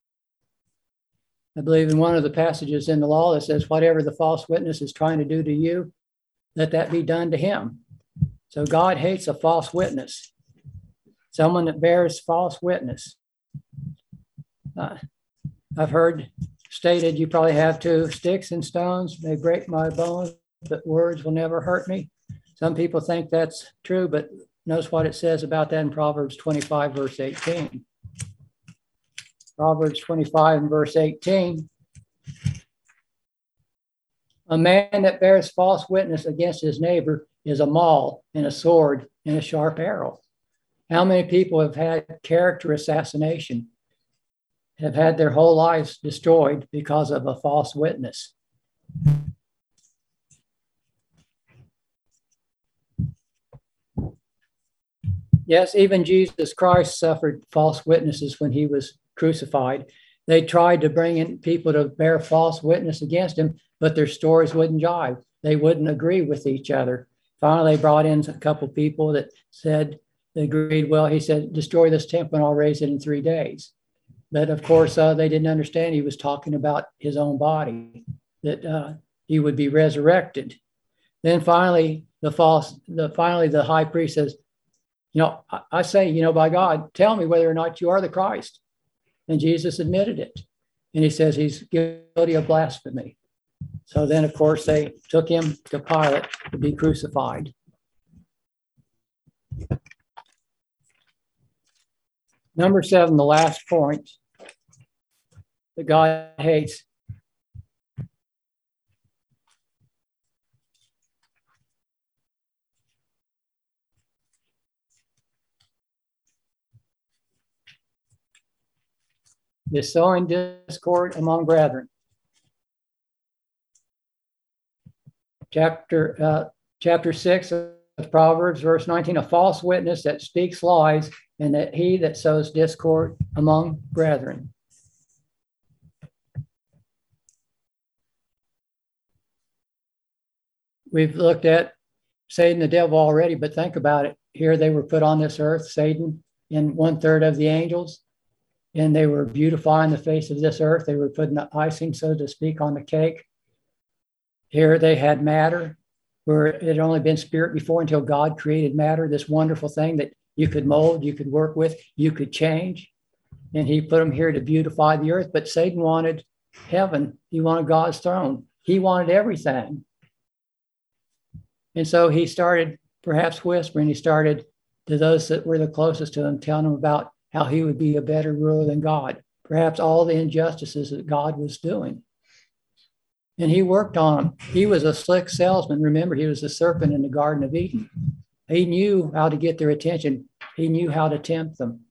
I believe in one of the passages in the law that says, whatever the false witness is trying to do to you, let that be done to him. So God hates a false witness, someone that bears false witness. Uh, I've heard stated, you probably have two sticks and stones, may break my bones, but words will never hurt me. Some people think that's true, but notice what it says about that in Proverbs twenty-five, verse eighteen. Proverbs twenty-five and verse eighteen. A man that bears false witness against his neighbor is a maul and a sword and a sharp arrow. How many people have had character assassination, have had their whole lives destroyed because of a false witness? Yes, even Jesus Christ suffered false witnesses when he was crucified. They tried to bring in people to bear false witness against him, but their stories wouldn't jive. They wouldn't agree with each other. Finally, they brought in a couple people that said, they agreed, well, he said, destroy this temple and I'll raise it in three days. But of course, uh, they didn't understand he was talking about his own body, that uh, he would be resurrected. Then finally, the false, the finally the high priest says, you know, I, I say, you know, by God, tell me whether or not you are the Christ. And Jesus admitted it. And he says he's guilty of blasphemy. So then, of course, they took him to Pilate to be crucified. Number seven, the last point that God hates. Is sowing discord among brethren. Chapter, uh, chapter six of Proverbs, verse nineteen, a false witness that speaks lies, and that he that sows discord among brethren. We've looked at Satan, the devil already, but think about it. Here they were put on this earth, Satan and one third of the angels, and they were beautifying the face of this earth. They were putting the icing, so to speak, on the cake. Here they had matter, where it had only been spirit before until God created matter, this wonderful thing that you could mold, you could work with, you could change. And he put them here to beautify the earth. But Satan wanted heaven. He wanted God's throne. He wanted everything. And so he started perhaps whispering. He started to those that were the closest to him, telling them about how he would be a better ruler than God, perhaps all the injustices that God was doing. And he worked on them. He was a slick salesman. Remember, he was a serpent in the Garden of Eden. He knew how to get their attention. He knew how to tempt them.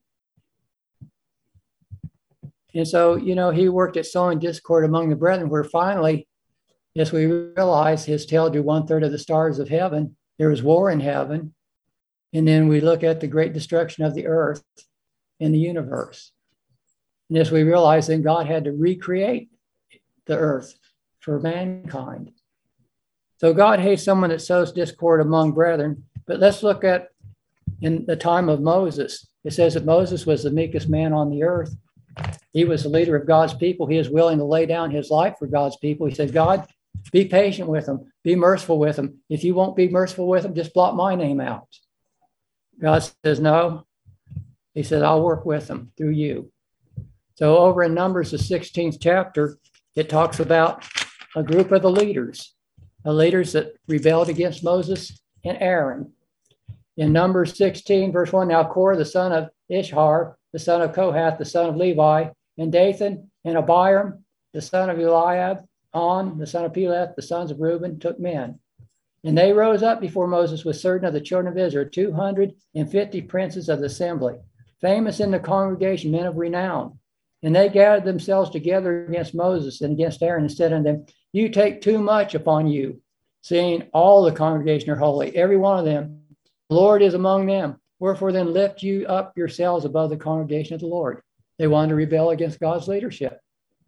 And so, you know, he worked at sowing discord among the brethren, where finally, as we realize his tail drew one third of the stars of heaven, there was war in heaven. And then we look at the great destruction of the earth and the universe. And as we realize, then God had to recreate the earth for mankind. So God hates someone that sows discord among brethren. But let's look at in the time of Moses. It says that Moses was the meekest man on the earth. He was the leader of God's people. He is willing to lay down his life for God's people. He said, God, be patient with them. Be merciful with them. If you won't be merciful with them, just blot my name out. God says, no. He said, I'll work with them through you. So over in Numbers, the sixteenth chapter, it talks about a group of the leaders, the leaders that rebelled against Moses and Aaron. In Numbers sixteen, verse one, now Korah, the son of Ishhar, the son of Kohath, the son of Levi, and Dathan and Abiram, the son of Eliab, On, the son of Peleth, the sons of Reuben, took men. And they rose up before Moses with certain of the children of Israel, two hundred fifty princes of the assembly, famous in the congregation, men of renown. And they gathered themselves together against Moses and against Aaron and said unto them, you take too much upon you, seeing all the congregation are holy, every one of them. The Lord is among them. Wherefore then lift you up yourselves above the congregation of the Lord. They wanted to rebel against God's leadership.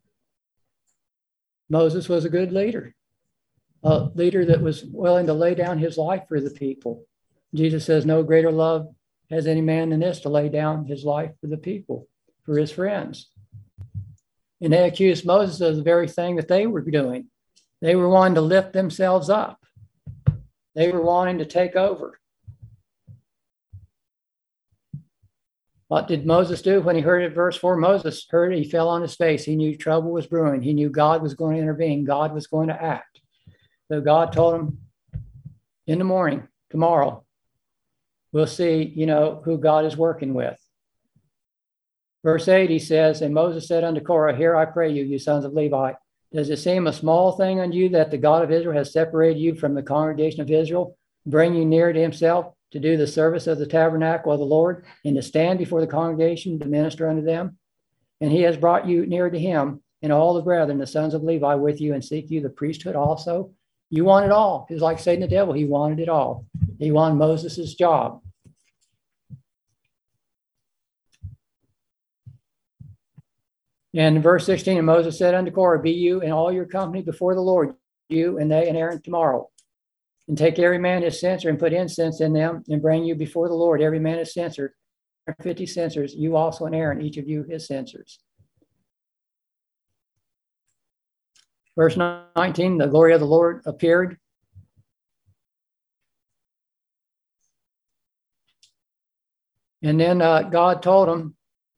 Moses was a good leader, a leader that was willing to lay down his life for the people. Jesus says, no greater love has any man than this, to lay down his life for the people, for his friends. And they accused Moses of the very thing that they were doing. They were wanting to lift themselves up. They were wanting to take over. What did Moses do when he heard it? Verse four, Moses heard it, he fell on his face. He knew trouble was brewing. He knew God was going to intervene. God was going to act. So God told him, in the morning, tomorrow, we'll see, you know, who God is working with. Verse eight, he says, and Moses said unto Korah, here I pray you, you sons of Levi, does it seem a small thing unto you that the God of Israel has separated you from the congregation of Israel, bring you near to himself to do the service of the tabernacle of the Lord, and to stand before the congregation to minister unto them? And he has brought you near to him, and all the brethren, the sons of Levi, with you, and seek you the priesthood also. You want it all. It's like Satan the devil. He wanted it all. He wanted Moses' job. And in verse sixteen, and Moses said unto Korah, be you and all your company before the Lord, you and they and Aaron tomorrow. And take every man his censer and put incense in them, and bring you before the Lord, every man his censer, fifty censers, you also and Aaron, each of you his censers. Verse nineteen, the glory of the Lord appeared. And then uh, God told him,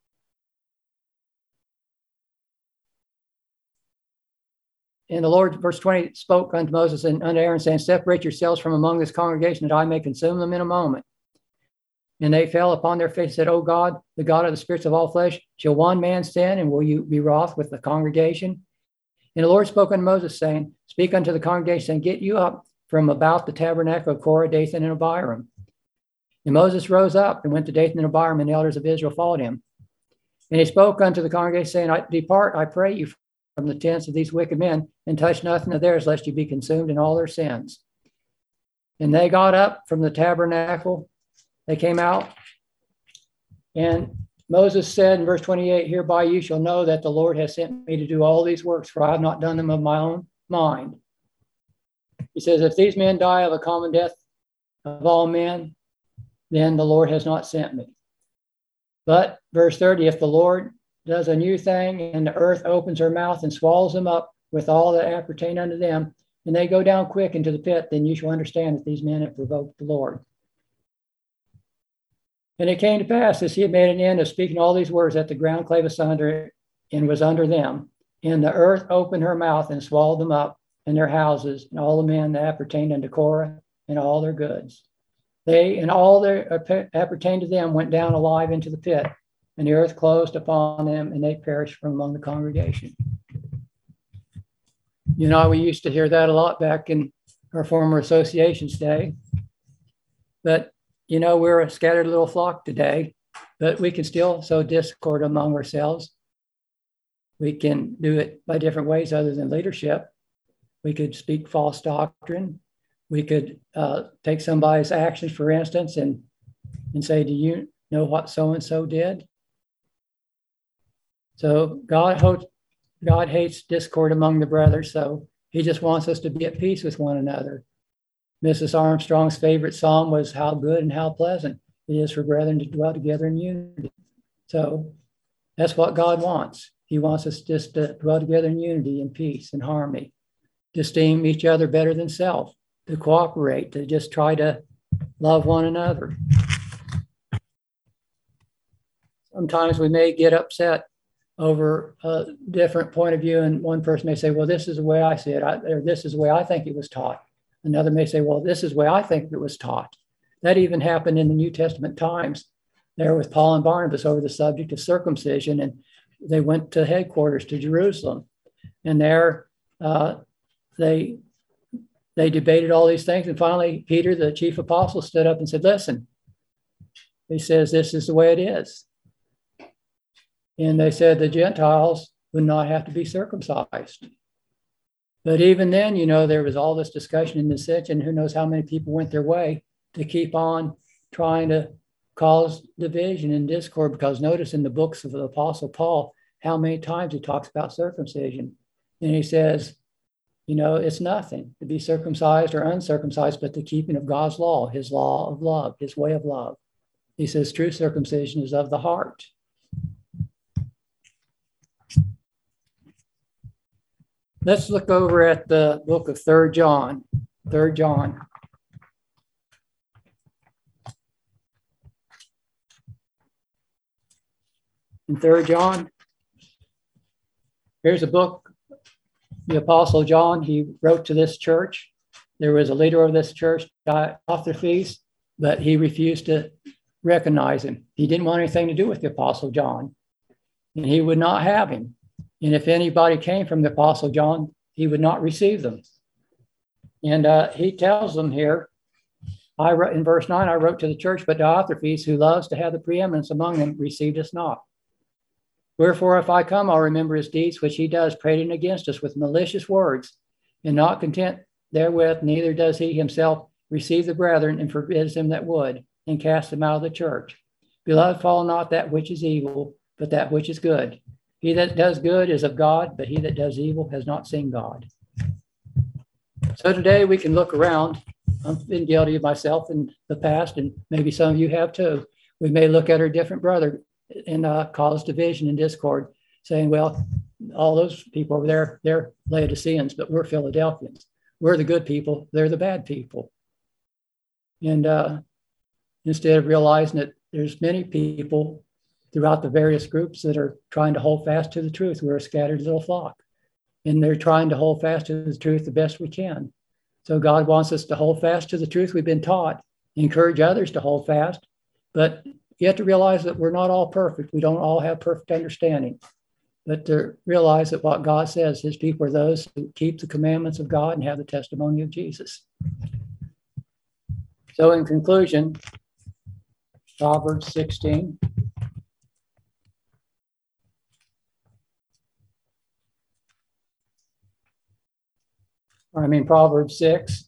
and the Lord, verse twenty, spoke unto Moses and unto Aaron, saying, separate yourselves from among this congregation, that I may consume them in a moment. And they fell upon their face and said, O God, the God of the spirits of all flesh, shall one man sin, and will you be wroth with the congregation? And the Lord spoke unto Moses, saying, speak unto the congregation, and get you up from about the tabernacle of Korah, Dathan, and Abiram. And Moses rose up and went to Dathan and Abiram, and the elders of Israel followed him. And he spoke unto the congregation, saying, I depart, I pray you, from the tents of these wicked men, and touch nothing of theirs, lest you be consumed in all their sins. And they got up from the tabernacle. They came out. And Moses said in verse twenty-eight, hereby you shall know that the Lord has sent me to do all these works, for I have not done them of my own mind. He says, if these men die of a common death of all men, then the Lord has not sent me. But verse thirty, if the Lord does a new thing, and the earth opens her mouth and swallows them up with all that appertain unto them, and they go down quick into the pit, then you shall understand that these men have provoked the Lord. And it came to pass, as he had made an end of speaking all these words, that the ground clave asunder and was under them, and the earth opened her mouth and swallowed them up, and their houses, and all the men that appertained unto Korah, and all their goods. They and all that appertained to them went down alive into the pit, and the earth closed upon them, and they perished from among the congregation. You know, we used to hear that a lot back in our former association's day. But, you know, we're a scattered little flock today, but we can still sow discord among ourselves. We can do it by different ways other than leadership. We could speak false doctrine. We could uh, take somebody's actions, for instance, and, and say, do you know what so-and-so did? So God hopes, God hates discord among the brothers, so he just wants us to be at peace with one another. Missus Armstrong's favorite psalm was, how good and how pleasant it is for brethren to dwell together in unity. So that's what God wants. He wants us just to dwell together in unity and peace and harmony, to esteem each other better than self, to cooperate, to just try to love one another. Sometimes we may get upset over a different point of view, and one person may say, well, this is the way I see it, I, or this is the way I think it was taught. Another may say, well, this is the way I think it was taught. That even happened in the New Testament times there with Paul and Barnabas over the subject of circumcision, and they went to headquarters to Jerusalem, and there uh, they they debated all these things, and finally Peter, the chief apostle, stood up and said, listen, he says, this is the way it is. And they said the Gentiles would not have to be circumcised. But even then, you know, there was all this discussion in the church, and who knows how many people went their way to keep on trying to cause division and discord, because notice in the books of the Apostle Paul, how many times he talks about circumcision. And he says, you know, it's nothing to be circumcised or uncircumcised, but the keeping of God's law, his law of love, his way of love. He says true circumcision is of the heart. Let's look over at the book of Third John. Third John. In Third John, here's a book, the Apostle John, he wrote to this church. There was a leader of this church, Diotrephes, but he refused to recognize him. He didn't want anything to do with the Apostle John, and he would not have him. And if anybody came from the Apostle John, he would not receive them. And uh, he tells them here, I wrote in verse nine, I wrote to the church, but Diotrephes, who loves to have the preeminence among them, received us not. Wherefore, if I come, I'll remember his deeds, which he does, prating against us with malicious words, and not content therewith, neither does he himself receive the brethren, and forbids them that would, and cast them out of the church. Beloved, follow not that which is evil, but that which is good. He that does good is of God, but he that does evil has not seen God. So today we can look around. I've been guilty of myself in the past, and maybe some of you have too. We may look at our different brother and uh, cause division and discord, saying, well, all those people over there, they're Laodiceans, but we're Philadelphians. We're the good people. They're the bad people. And uh, instead of realizing that there's many people throughout the various groups that are trying to hold fast to the truth. We're a scattered little flock, and they're trying to hold fast to the truth the best we can. So God wants us to hold fast to the truth we've been taught, encourage others to hold fast, but you have to realize that we're not all perfect. We don't all have perfect understanding, but to realize that what God says, his people are those who keep the commandments of God and have the testimony of Jesus. So in conclusion, Proverbs sixteen. I mean, Proverbs six,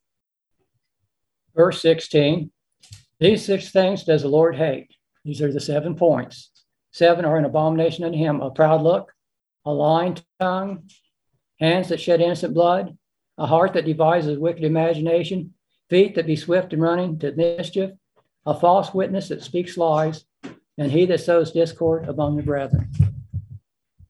verse sixteen. These six things does the Lord hate. These are the seven points. Seven are an abomination unto him: a proud look, a lying tongue, hands that shed innocent blood, a heart that devises wicked imagination, feet that be swift in running to mischief, a false witness that speaks lies, and he that sows discord among the brethren.